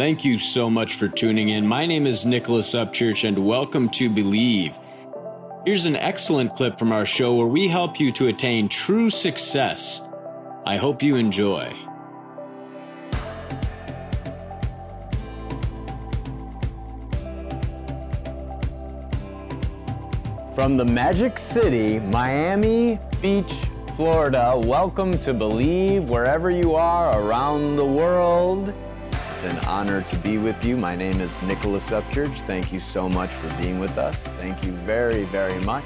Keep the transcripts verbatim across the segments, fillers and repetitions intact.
Thank you so much for tuning in. My name is Nicholas Upchurch, and welcome to Believe. Here's an excellent clip from our show where we help you to attain true success. I hope you enjoy. From the Magic City, Miami Beach, Florida, welcome to Believe wherever you are around the world. It's an honor to be with you. My name is Nicholas Upchurch. Thank you so much for being with us. Thank you very, very much.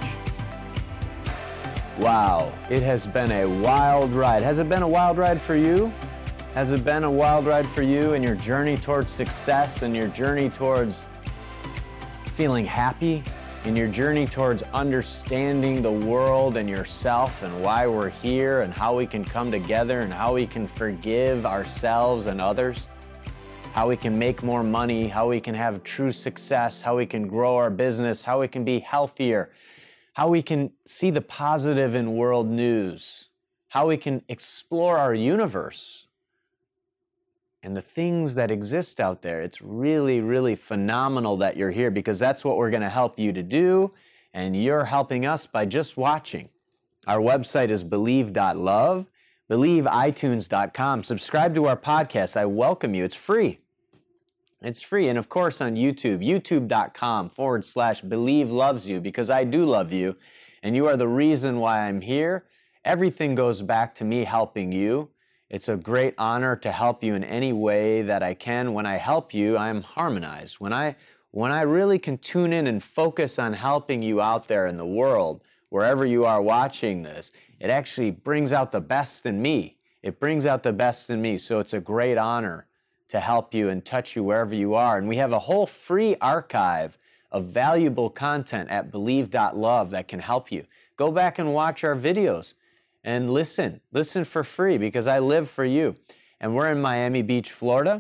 Wow, it has been a wild ride. Has it been a wild ride for you? Has it been a wild ride for you in your journey towards success and your journey towards feeling happy? In your journey towards understanding the world and yourself and why we're here and how we can come together and how we can forgive ourselves and others, how we can make more money, how we can have true success, how we can grow our business, how we can be healthier, how we can see the positive in world news, how we can explore our universe and the things that exist out there. It's really, really phenomenal that you're here because that's what we're going to help you to do, and you're helping us by just watching. Our website is believe dot love, believe i tunes dot com. Subscribe to our podcast. I welcome you. It's free. It's free. And of course on YouTube, youtube.com forward slash believe loves you, because I do love you, and you are the reason why I'm here. Everything goes back to me helping you. It's a great honor to help you in any way that I can. When I help you, I'm harmonized. When I, when I really can tune in and focus on helping you out there in the world, wherever you are watching this, it actually brings out the best in me. It brings out the best in me. So it's a great honor to help you and touch you wherever you are. And we have a whole free archive of valuable content at believe dot love that can help you. Go back and watch our videos. And listen, listen for free, because I live for you. And we're in Miami Beach, Florida.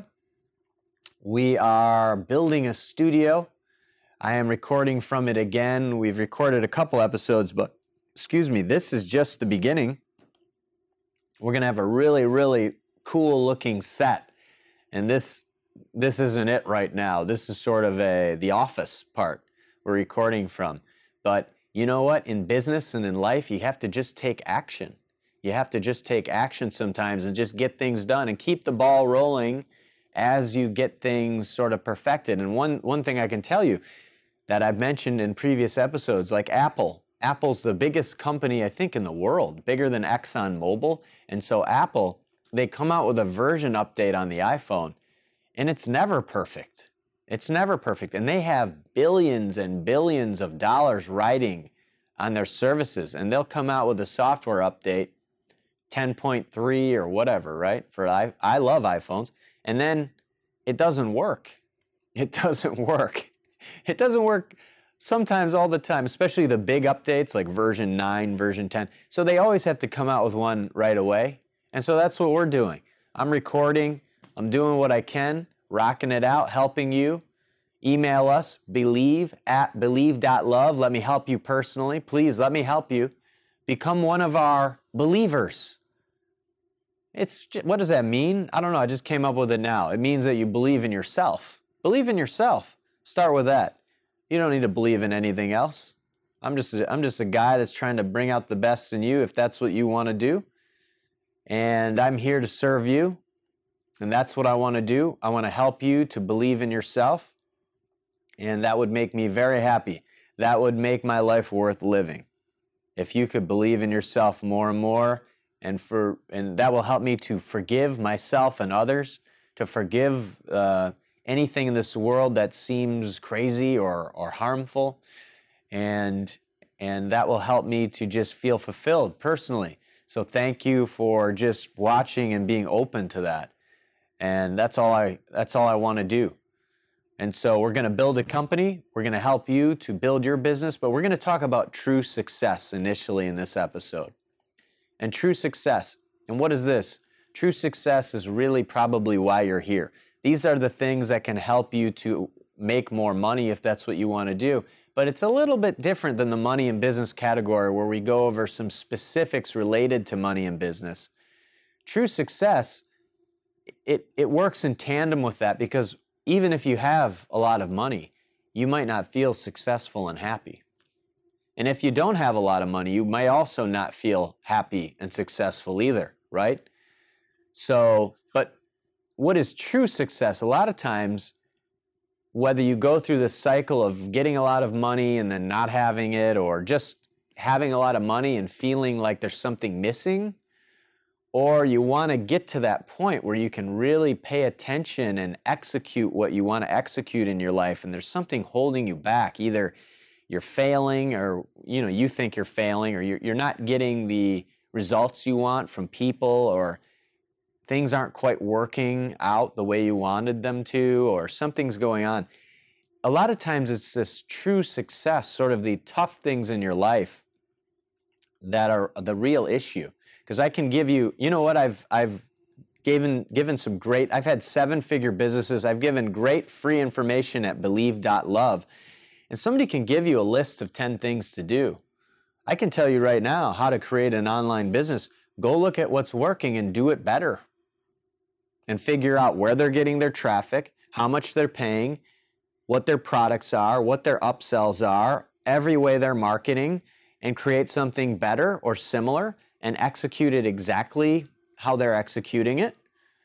We are building a studio. I am recording from it again. We've recorded a couple episodes, but excuse me, this is just the beginning. We're gonna have a really, really cool looking set. And this, this isn't it right now. This is sort of a, the office part we're recording from. But you know what? In business and in life, you have to just take action. You have to just take action sometimes and just get things done and keep the ball rolling as you get things sort of perfected. And one, one thing I can tell you that I've mentioned in previous episodes, like Apple. Apple's the biggest company, I think, in the world, bigger than ExxonMobil. And so Apple, they come out with a version update on the iPhone, and it's never perfect. It's never perfect. And they have billions and billions of dollars riding on their services. And they'll come out with a software update, ten point three or whatever, right? For I, I love iPhones. And then it doesn't work. It doesn't work. It doesn't work sometimes all the time, especially the big updates like version nine, version ten. So they always have to come out with one right away. And so that's what we're doing. I'm recording. I'm doing what I can. Rocking it out, helping you. Email us, believe at believe dot love. Let me help you personally. Please let me help you. Become one of our believers. It's, what does that mean? I don't know. I just came up with it now. It means that you believe in yourself. Believe in yourself. Start with that. You don't need to believe in anything else. I'm just, a, I'm just a guy that's trying to bring out the best in you if that's what you want to do. And I'm here to serve you. And that's what I want to do. I want to help you to believe in yourself. And that would make me very happy. That would make my life worth living. If you could believe in yourself more and more, and for and that will help me to forgive myself and others, to forgive uh, anything in this world that seems crazy or, or harmful. And, and that will help me to just feel fulfilled personally. So thank you for just watching and being open to that. And that's all I, that's all I want to do. And so we're going to build a company. We're going to help you to build your business, but we're going to talk about true success initially in this episode. And true success. And what is this? True success is really probably why you're here. These are the things that can help you to make more money if that's what you want to do. But it's a little bit different than the money and business category where we go over some specifics related to money and business. True success, it, it works in tandem with that because even if you have a lot of money, you might not feel successful and happy. And if you don't have a lot of money, you may also not feel happy and successful either, right? So, but what is true success? A lot of times, whether you go through the cycle of getting a lot of money and then not having it, or just having a lot of money and feeling like there's something missing, or you want to get to that point where you can really pay attention and execute what you want to execute in your life, and there's something holding you back. Either you're failing, or you know you think you're failing, or you're, you're not getting the results you want from people, or things aren't quite working out the way you wanted them to, or something's going on. A lot of times it's this true success, sort of the tough things in your life that are the real issue. Because I can give you, you know what, I've I've given given some great, I've had seven-figure businesses, I've given great free information at believe dot love, and somebody can give you a list of ten things to do. I can tell you right now how to create an online business. Go look at what's working and do it better. And figure out where they're getting their traffic, how much they're paying, what their products are, what their upsells are, every way they're marketing, and create something better or similar and execute it exactly how they're executing it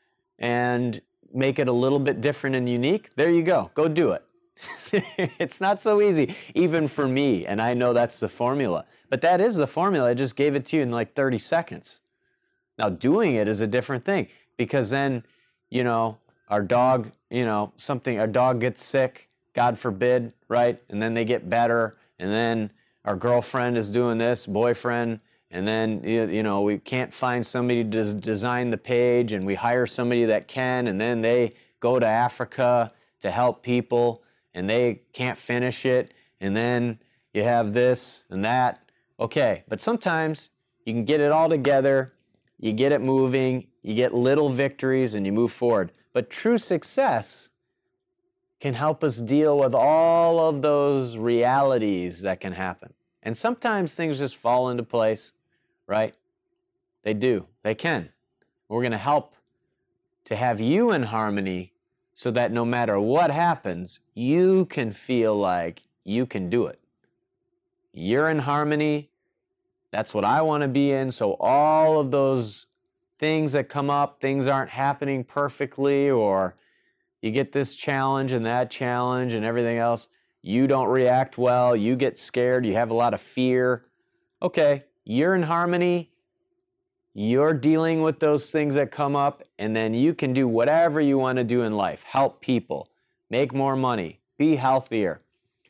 and make it a little bit different and unique. There you go. Go do it. It's not so easy, even for me, and I know that's the formula. But that is the formula. I just gave it to you in like thirty seconds. Now, doing it is a different thing. Because then, you know, our dog, you know, something, our dog gets sick, God forbid, right? And then they get better. And then our girlfriend is doing this, boyfriend. And then, you know, we can't find somebody to design the page, and we hire somebody that can. And then they go to Africa to help people, and they can't finish it. And then you have this and that. Okay, but sometimes you can get it all together. You get it moving, you get little victories, and you move forward. But true success can help us deal with all of those realities that can happen. And sometimes things just fall into place, right? They do. They can. We're going to help to have you in harmony so that no matter what happens, you can feel like you can do it. You're in harmony. That's what I want to be in. So all of those things that come up, things aren't happening perfectly, or you get this challenge and that challenge and everything else. You don't react well. You get scared. You have a lot of fear. Okay, you're in harmony. You're dealing with those things that come up, and then you can do whatever you want to do in life. Help people. Make more money. Be healthier.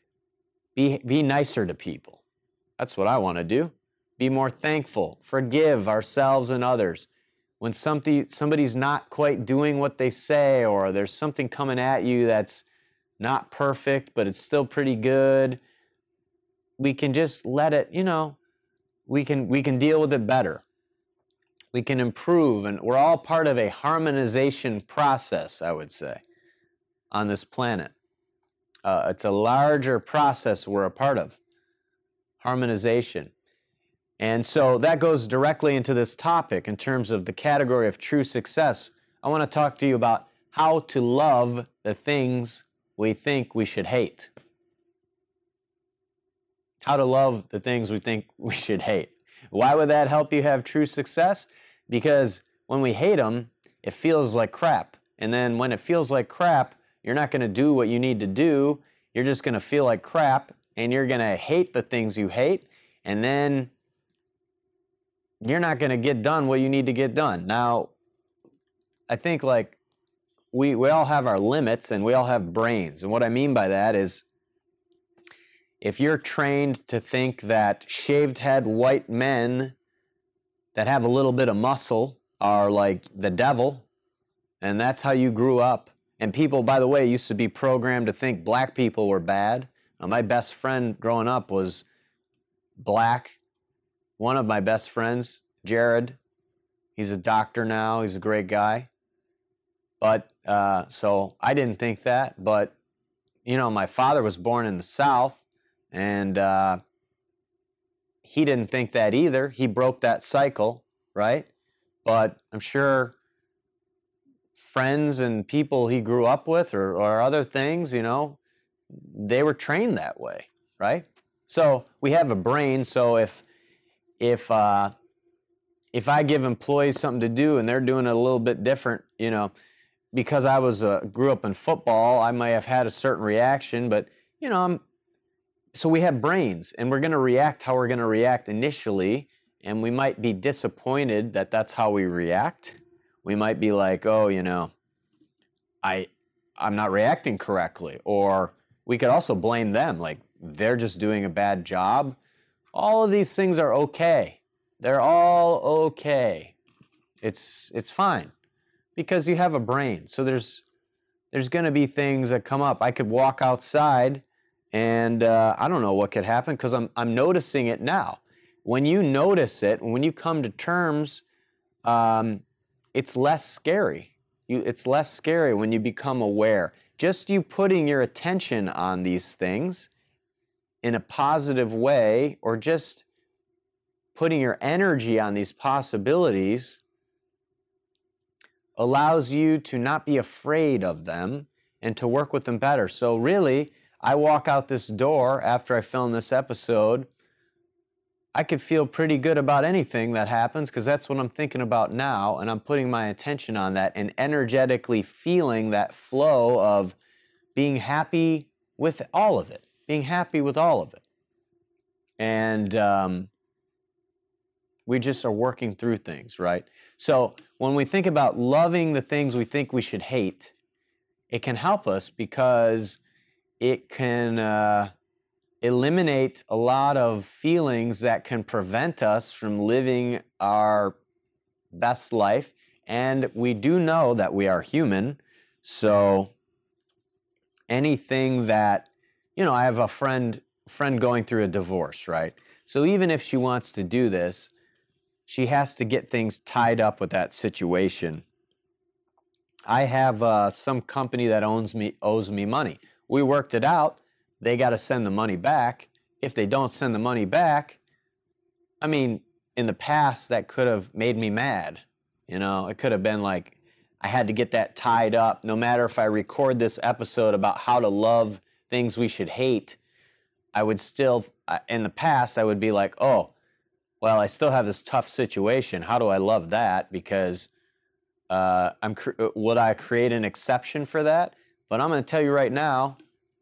Be, be nicer to people. That's what I want to do. Be more thankful, forgive ourselves and others. When something, somebody's not quite doing what they say, or there's something coming at you that's not perfect, but it's still pretty good, we can just let it, you know, we can, we can deal with it better. We can improve, and we're all part of a harmonization process, I would say, on this planet. Uh, it's a larger process we're a part of, harmonization. And so that goes directly into this topic in terms of the category of true success. I want to talk to you about how to love the things we think we should hate. How to love the things we think we should hate. Why would that help you have true success? Because when we hate them, it feels like crap. And then when it feels like crap, you're not going to do what you need to do. You're just going to feel like crap, and you're going to hate the things you hate, and then you're not going to get done what you need to get done. Now, I think like we, we all have our limits, and we all have brains. And what I mean by that is, if you're trained to think that shaved head white men that have a little bit of muscle are like the devil, and that's how you grew up, and people, by the way, used to be programmed to think black people were bad. Now, my best friend growing up was black. One of my best friends, Jared, he's a doctor now. He's a great guy. But, uh, so I didn't think that. But, you know, my father was born in the South, and uh, he didn't think that either. He broke that cycle, right? But I'm sure friends and people he grew up with or, or other things, you know, they were trained that way, right? So we have a brain, so if if uh, if I give employees something to do and they're doing it a little bit different, you know, because I was uh, grew up in football, I might have had a certain reaction, but you know, I'm, so we have brains, and we're going to react how we're going to react initially, and we might be disappointed that that's how we react. We might be like, oh, you know, I I'm not reacting correctly, or we could also blame them, like they're just doing a bad job. All of these things are okay. They're all okay. It's it's fine because you have a brain. So there's there's going to be things that come up. I could walk outside and uh, I don't know what could happen because I'm I'm noticing it now. When you notice it, when you come to terms, um, it's less scary. You, it's less scary when you become aware. Just you putting your attention on these things in a positive way, or just putting your energy on these possibilities, allows you to not be afraid of them and to work with them better. So really, I walk out this door after I film this episode, I could feel pretty good about anything that happens because that's what I'm thinking about now, and I'm putting my attention on that and energetically feeling that flow of being happy with all of it, being happy with all of it. And um, we just are working through things, right? So when we think about loving the things we think we should hate, it can help us because it can uh, eliminate a lot of feelings that can prevent us from living our best life. And we do know that we are human, so anything that, you know, I have a friend friend going through a divorce, right? So even if she wants to do this, she has to get things tied up with that situation. I have uh, some company that owns me owes me money. We worked it out. They got to send the money back. If they don't send the money back, I mean, in the past, that could have made me mad. You know, it could have been like, I had to get that tied up. No matter if I record this episode about how to love things we should hate, I would still, in the past, I would be like, oh, well, I still have this tough situation. How do I love that? Because uh, I'm, would I create an exception for that? But I'm going to tell you right now,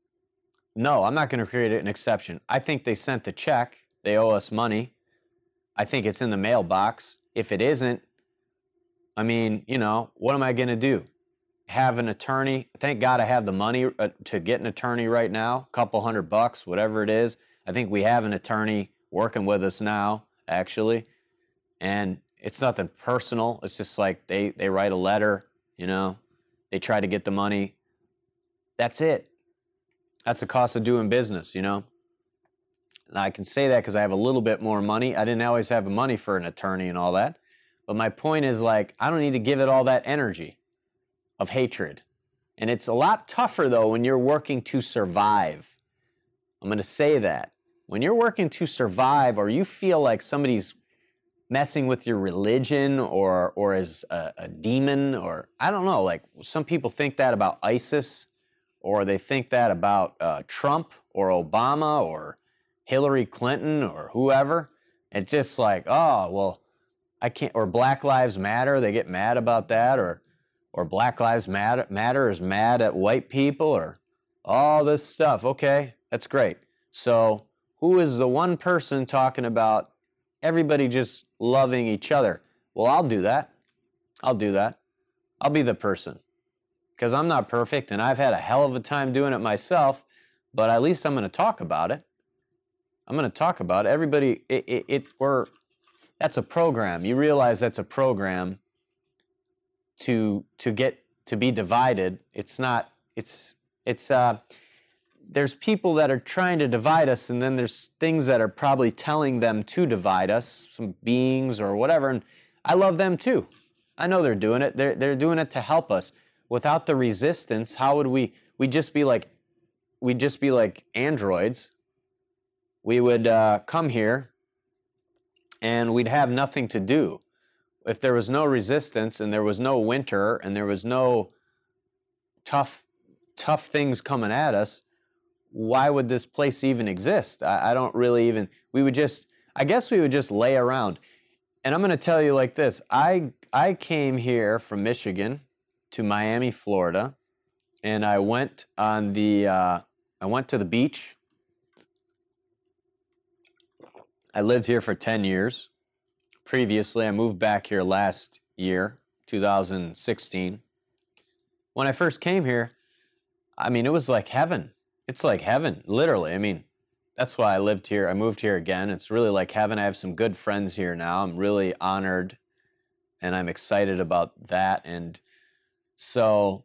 no, I'm not going to create an exception. I think they sent the check. They owe us money. I think it's in the mailbox. If it isn't, I mean, you know, what am I going to do? Have an attorney? Thank God I have the money uh, to get an attorney right now, a couple hundred bucks, whatever it is. I think we have an attorney working with us now, actually. And it's nothing personal. It's just like they, they write a letter, you know, they try to get the money. That's it. That's the cost of doing business, you know. Now, I can say that because I have a little bit more money. I didn't always have the money for an attorney and all that. But my point is, like, I don't need to give it all that energy of hatred. And it's a lot tougher, though, when you're working to survive. I'm going to say that. When you're working to survive, or you feel like somebody's messing with your religion or or is a, a demon, or I don't know, like some people think that about ISIS, or they think that about uh, Trump or Obama or Hillary Clinton or whoever. It's just like, oh, well, I can't, or Black Lives Matter, they get mad about that, or or Black Lives Matter, Matter is mad at white people, or all this stuff. Okay, that's great. So who is the one person talking about everybody just loving each other? Well, I'll do that. I'll do that. I'll be the person. Because I'm not perfect, and I've had a hell of a time doing it myself, but at least I'm going to talk about it. I'm going to talk about it. Everybody, it, it, it, we're, that's a program. You realize that's a program to to get to be divided. It's not. It's it's. Uh, there's people that are trying to divide us, and then there's things that are probably telling them to divide us, some beings or whatever. And I love them too. I know they're doing it. They're they're doing it to help us. Without the resistance, how would we? We'd just be like, we'd just be like androids. We would uh, come here, and we'd have nothing to do. if there was no resistance and there was no winter and there was no tough, tough things coming at us, why would this place even exist? I, I don't really even, we would just, I guess we would just lay around. And I'm going to tell you like this. I, I came here from Michigan to Miami, Florida, and I went on the, uh, I went to the beach. I lived here for ten years. Previously, I moved back here last year, two thousand sixteen. When I first came here, I mean, it was like heaven. It's like heaven, literally. I mean, that's why I lived here. I moved here again. It's really like heaven. I have some good friends here now. I'm really honored, and I'm excited about that. And so,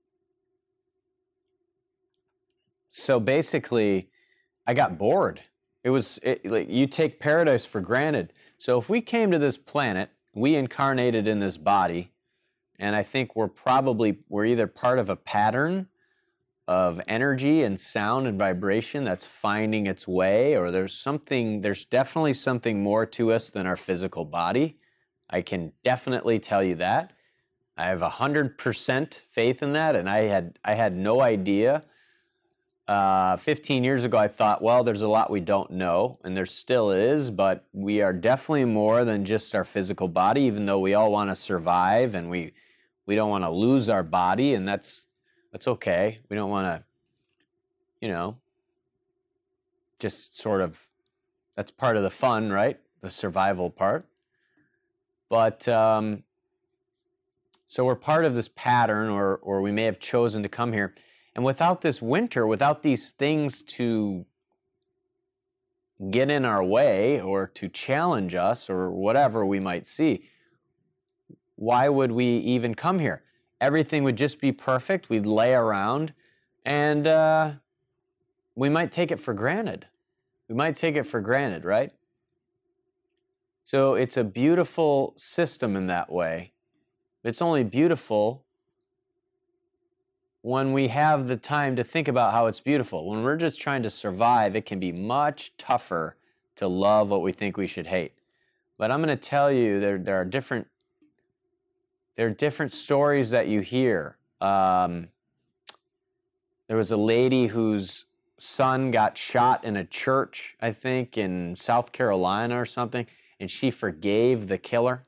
so basically, I got bored. It was, it, like, you take paradise for granted. So if we came to this planet, we incarnated in this body, and I think we're probably, we're either part of a pattern of energy and sound and vibration that's finding its way, or there's something, there's definitely something more to us than our physical body. I can definitely tell you that. I have one hundred percent faith in that, and I had, I had no idea. Uh, fifteen years ago, I thought, well, there's a lot we don't know, and there still is, but we are definitely more than just our physical body, even though we all want to survive, and we, we don't want to lose our body, and that's, that's okay. We don't want to, you know, just sort of, that's part of the fun, right? The survival part. But, um, so we're part of this pattern, or, or we may have chosen to come here. And without this winter, without these things to get in our way or to challenge us or whatever we might see, why would we even come here? Everything would just be perfect. We'd lay around, and uh, we might take it for granted. We might take it for granted, right? So it's a beautiful system in that way. It's only beautiful when we have the time to think about how it's beautiful. When we're just trying to survive, it can be much tougher to love what we think we should hate. But I'm going to tell you, there, there are different, there are different stories that you hear. Um, there was a lady whose son got shot in a church, I think, in South Carolina or something, and she forgave the killer.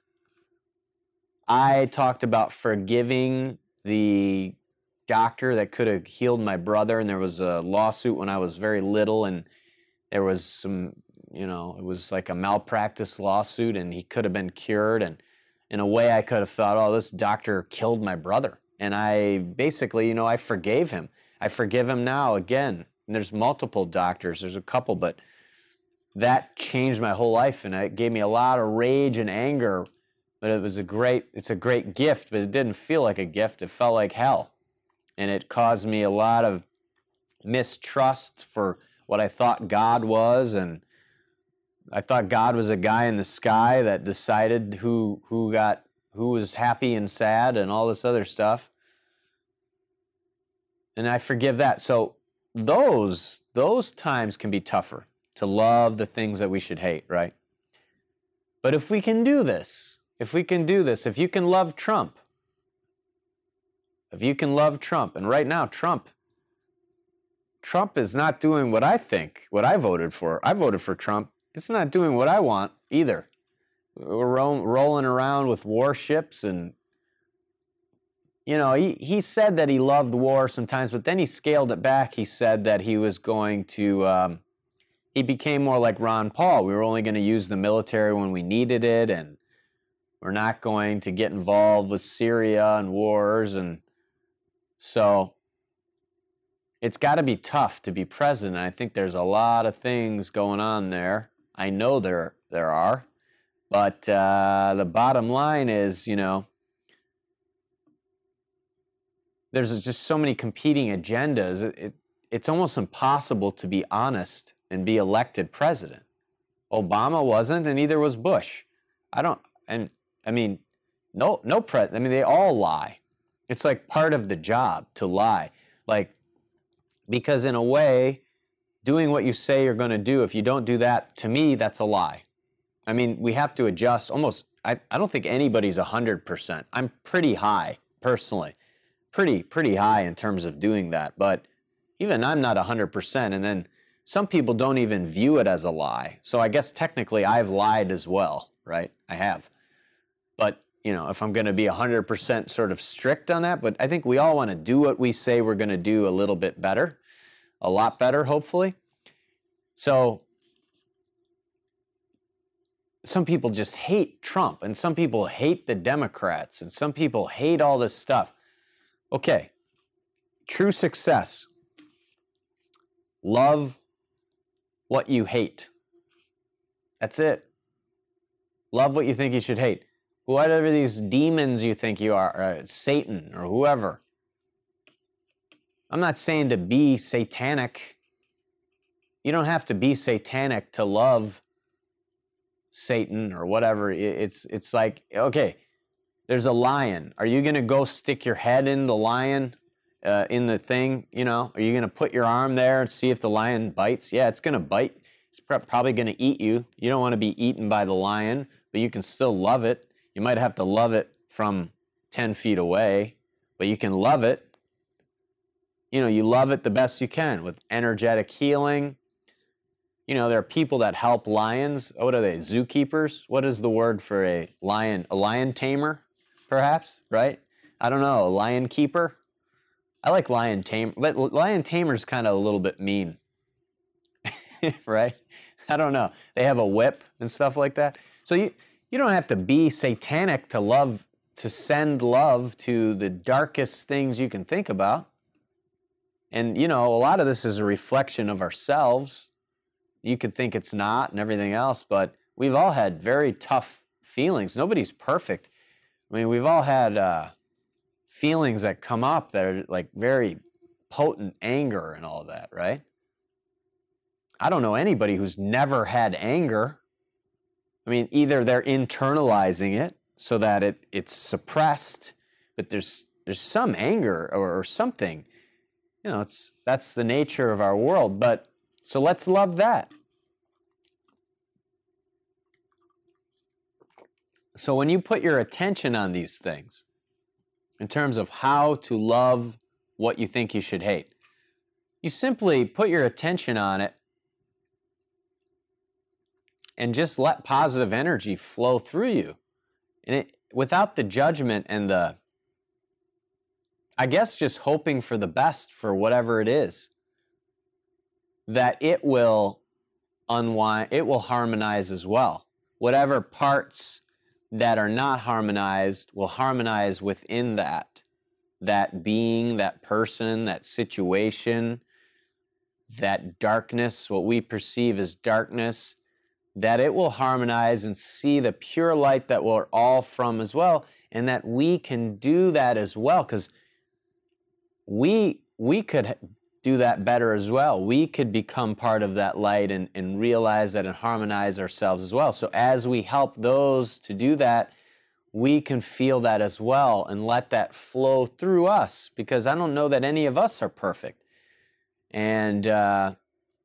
I talked about forgiving the doctor that could have healed my brother, and there was a lawsuit when I was very little, and there was some, you know, it was like a malpractice lawsuit, and he could have been cured, and in a way I could have thought, oh, this doctor killed my brother, and I basically, you know, I forgave him. I forgive him now again, and there's multiple doctors, there's a couple, but that changed my whole life, and it gave me a lot of rage and anger, but it was a great, it's a great gift, but it didn't feel like a gift, it felt like hell. And it caused me a lot of mistrust for what I thought God was, and I thought God was a guy in the sky that decided who who got who was happy and sad and all this other stuff. And I forgive that. So those those times can be tougher to love the things that we should hate, right? But if we can do this, if we can do this, if you can love Trump, if you can love Trump, and right now Trump, Trump is not doing what I think, what I voted for. I voted for Trump. It's not doing what I want either. We're ro- rolling around with warships, and, you know, he, he said that he loved war sometimes, but then he scaled it back. He said that he was going to, um, he became more like Ron Paul. We were only going to use the military when we needed it, and we're not going to get involved with Syria and wars, and so it's got to be tough to be president. I think there's a lot of things going on there. I know there there are. But uh, the bottom line is, you know, there's just so many competing agendas. It, it, it's almost impossible to be honest and be elected president. Obama wasn't, and neither was Bush. I don't, and I mean, no, no pre. I mean, they all lie. It's like part of the job to lie. Like, because in a way, doing what you say you're going to do, if you don't do that, to me, that's a lie. I mean, we have to adjust almost I, I don't think anybody's one hundred percent. I'm pretty high, personally. Pretty, pretty high in terms of doing that. But even I'm not one hundred percent. And then some people don't even view it as a lie. So I guess technically I've lied as well, right? I have. But, you know, if I'm going to be one hundred percent sort of strict on that, but I think we all want to do what we say we're going to do a little bit better, a lot better, hopefully. So some people just hate Trump, and some people hate the Democrats, and some people hate all this stuff. Okay, true success. Love what you hate. That's it. Love what you think you should hate. Whatever these demons you think you are, uh, Satan or whoever. I'm not saying to be satanic. You don't have to be satanic to love Satan or whatever. It's, it's like, okay, there's a lion. Are you going to go stick your head in the lion, uh, in the thing, you know? Are you going to put your arm there and see if the lion bites? Yeah, it's going to bite. It's probably going to eat you. You don't want to be eaten by the lion, but you can still love it. You might have to love it from ten feet away, but you can love it. You know, you love it the best you can with energetic healing. You know, there are people that help lions. What are they, zookeepers? What is the word for a lion? A lion tamer, perhaps, right? I don't know, a lion keeper? I like lion tamer, but lion tamer's kind of a little bit mean, right? I don't know. They have a whip and stuff like that. So you, you don't have to be satanic to love, to send love to the darkest things you can think about. And, you know, a lot of this is a reflection of ourselves. You could think it's not and everything else, but we've all had very tough feelings. Nobody's perfect. I mean, we've all had uh, feelings that come up that are like very potent anger and all that, right? I don't know anybody who's never had anger. I mean, either they're internalizing it so that it, it's suppressed, but there's there's some anger or, or something. You know, it's that's the nature of our world. But so let's love that. So when you put your attention on these things, in terms of how to love what you think you should hate, you simply put your attention on it and just let positive energy flow through you. And it, without the judgment and the, I guess just hoping for the best for whatever it is, that it will unwind, it will harmonize as well. Whatever parts that are not harmonized will harmonize within that, that being, that person, that situation, that darkness, what we perceive as darkness, that it will harmonize and see the pure light that we're all from as well, and that we can do that as well, because we we could do that better as well. We could become part of that light and, and realize that and harmonize ourselves as well. So as we help those to do that, we can feel that as well and let that flow through us, because I don't know that any of us are perfect. And uh,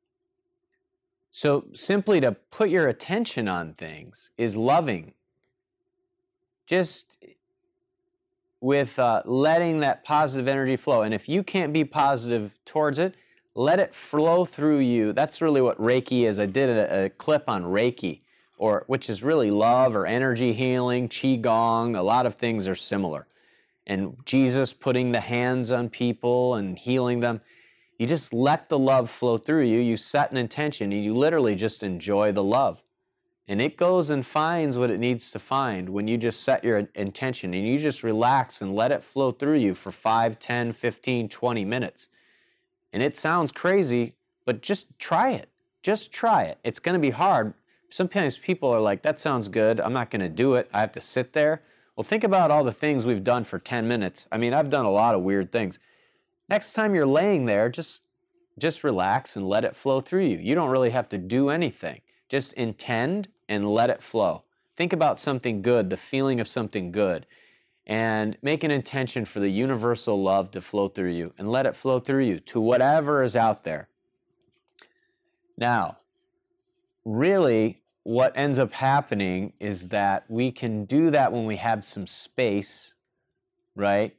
so simply to put your attention on things is loving. Just with uh, letting that positive energy flow. And if you can't be positive towards it, let it flow through you. That's really what Reiki is. I did a, a clip on Reiki, or which is really love or energy healing, Qigong. A lot of things are similar. And Jesus putting the hands on people and healing them. You just let the love flow through you. You set an intention and you literally just enjoy the love. And it goes and finds what it needs to find when you just set your intention and you just relax and let it flow through you for five, ten, fifteen, twenty minutes. And it sounds crazy, but just try it. Just try it. It's going to be hard. Sometimes people are like, that sounds good. I'm not going to do it. I have to sit there. Well, think about all the things we've done for ten minutes. I mean, I've done a lot of weird things. Next time you're laying there, just, just relax and let it flow through you. You don't really have to do anything. Just intend and let it flow. Think about something good, the feeling of something good, and make an intention for the universal love to flow through you, and let it flow through you to whatever is out there. Now, really, what ends up happening is that we can do that when we have some space, right?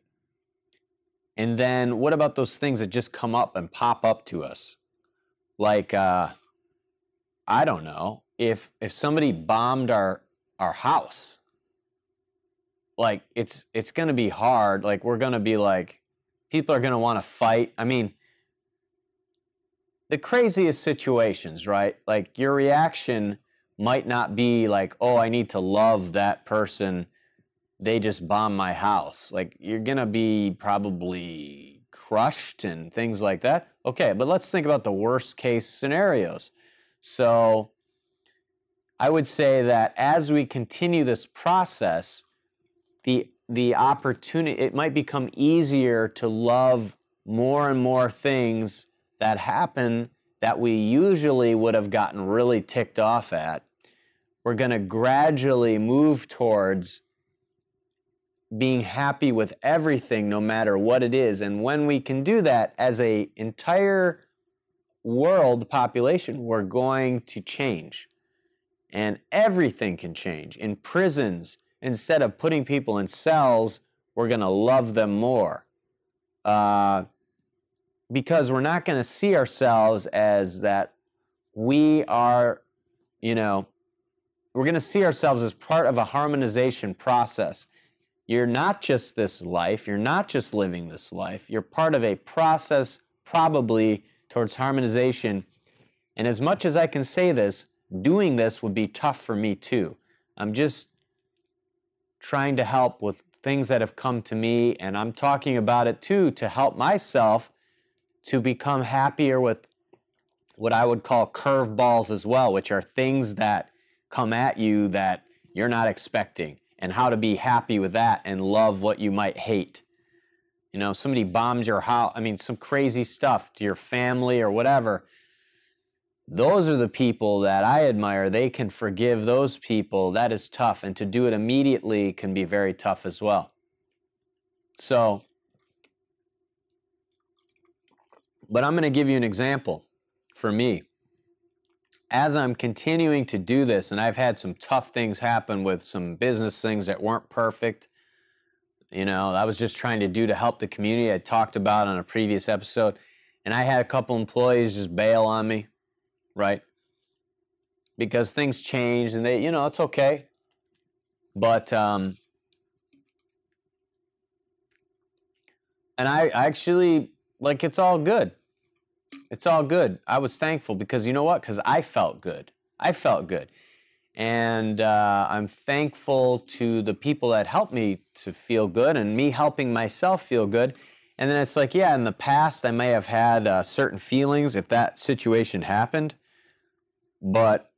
And then what about those things that just come up and pop up to us? Like, uh, I don't know, if if somebody bombed our our house, like it's it's gonna be hard. Like we're gonna be like, people are gonna want to fight. I mean, the craziest situations, right? Like your reaction might not be like, oh, I need to love that person, they just bombed my house. Like you're gonna be probably crushed and things like that. Okay, but let's think about the worst case scenarios. So I would say that as we continue this process, the the opportunity, it might become easier to love more and more things that happen that we usually would have gotten really ticked off at. We're going to gradually move towards being happy with everything, no matter what it is. And when we can do that as an entire world population, we're going to change. And everything can change. In prisons, instead of putting people in cells, we're going to love them more. Uh, because we're not going to see ourselves as that we are, you know, we're going to see ourselves as part of a harmonization process. You're not just this life. You're not just living this life. You're part of a process probably towards harmonization. And as much as I can say this, doing this would be tough for me too. I'm just trying to help with things that have come to me, and I'm talking about it too to help myself to become happier with what I would call curveballs as well, which are things that come at you that you're not expecting, and how to be happy with that and love what you might hate. You know, somebody bombs your house, I mean, some crazy stuff to your family or whatever. Those are the people that I admire. They can forgive those people. That is tough. And to do it immediately can be very tough as well. So, but I'm going to give you an example for me. As I'm continuing to do this, and I've had some tough things happen with some business things that weren't perfect. You know, I was just trying to do to help the community I talked about on a previous episode. And I had a couple employees just bail on me. Right? Because things change and they, you know, it's okay. But, um, and I actually, like, it's all good. It's all good. I was thankful because you know what? Because I felt good. I felt good. And uh, I'm thankful to the people that helped me to feel good and me helping myself feel good. And then it's like, yeah, in the past I may have had uh, certain feelings if that situation happened. But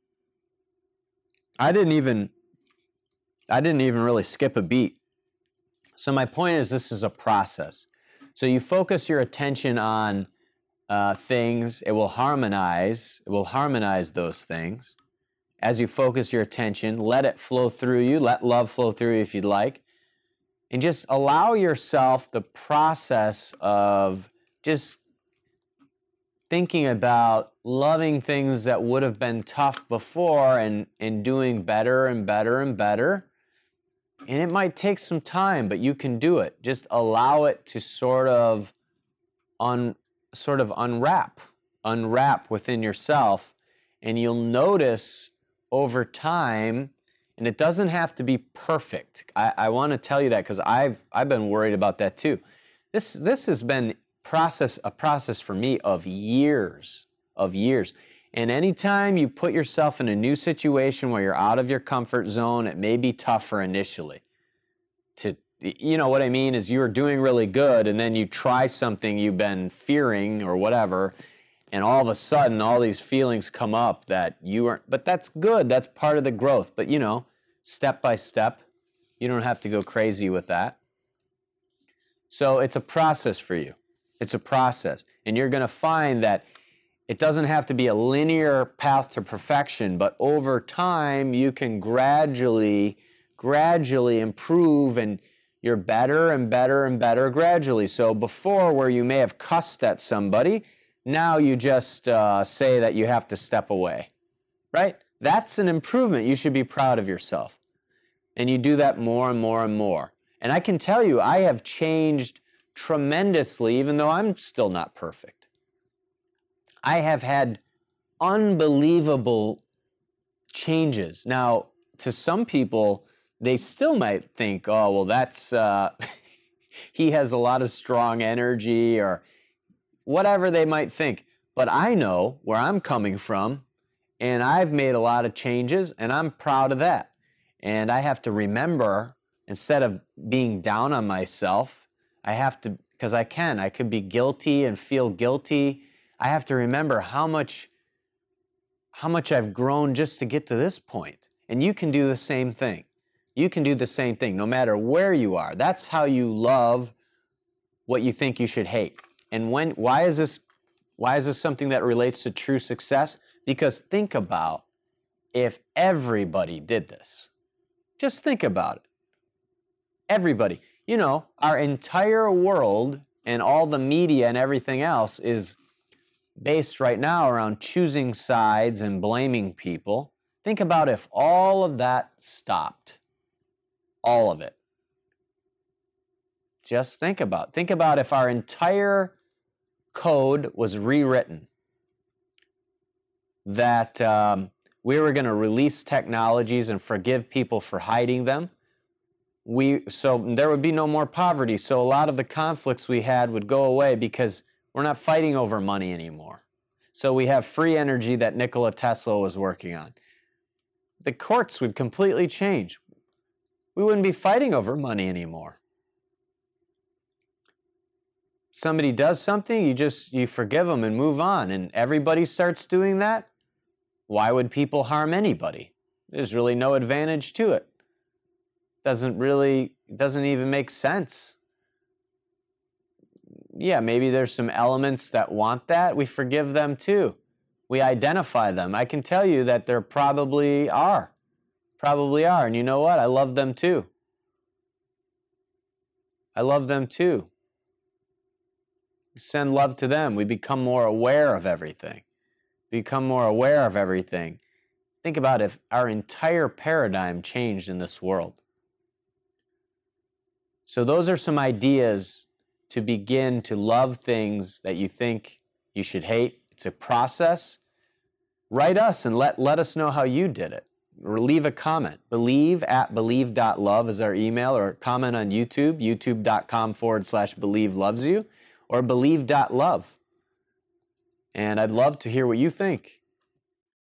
I didn't even, I didn't even really skip a beat. So my point is, this is a process. So you focus your attention on uh, things, it will harmonize, it will harmonize those things. As you focus your attention, let it flow through you, let love flow through you if you'd like, and just allow yourself the process of just thinking about loving things that would have been tough before and, and doing better and better and better. And it might take some time, but you can do it. Just allow it to sort of un, sort of unwrap, unwrap within yourself. And you'll notice over time, and it doesn't have to be perfect. I, I want to tell you that because I've, I've been worried about that too. This, this has been process a process for me of years of years and anytime you put yourself in a new situation where you're out of your comfort zone, it may be tougher initially to, you know what I mean, is you're doing really good and then you try something you've been fearing or whatever, and all of a sudden all these feelings come up that you aren't, but that's good, that's part of the growth. But you know, step by step, you don't have to go crazy with that. So it's a process for you. It's a process. And you're going to find that it doesn't have to be a linear path to perfection, but over time you can gradually, gradually improve, and you're better and better and better gradually. So before, where you may have cussed at somebody, now you just uh, say that you have to step away, right? That's an improvement. You should be proud of yourself. And you do that more and more and more. And I can tell you, I have changed tremendously, even though I'm still not perfect. I have had unbelievable changes. Now, to some people, they still might think, oh, well, that's, uh, he has a lot of strong energy, or whatever they might think. But I know where I'm coming from, and I've made a lot of changes, and I'm proud of that. And I have to remember, instead of being down on myself, I have to, because I can, I could be guilty and feel guilty. I have to remember how much, how much I've grown just to get to this point. And you can do the same thing. You can do the same thing, no matter where you are. That's how you love what you think you should hate. And when, why is this, why is this something that relates to true success? Because think about if everybody did this. Just think about it. Everybody. You know, our entire world and all the media and everything else is based right now around choosing sides and blaming people. Think about if all of that stopped. All of it. Just think about. Think about if our entire code was rewritten. That um, we were going to release technologies and forgive people for hiding them. We, so there would be no more poverty. So a lot of the conflicts we had would go away because we're not fighting over money anymore. So we have free energy that Nikola Tesla was working on. The courts would completely change. We wouldn't be fighting over money anymore. Somebody does something, you just, you forgive them and move on. And everybody starts doing that. Why would people harm anybody? There's really no advantage to it. Doesn't really, doesn't even make sense. Yeah, maybe there's some elements that want that. We forgive them too. We identify them. I can tell you that there probably are. Probably are. And you know what? I love them too. I love them too. Send love to them. We become more aware of everything. Become more aware of everything. Think about if our entire paradigm changed in this world. So those are some ideas to begin to love things that you think you should hate. It's a process. Write us and let, let us know how you did it. Or leave a comment. Believe at believe dot love is our email, or comment on YouTube, youtube.com forward slash believe loves you, or believe dot love. And I'd love to hear what you think.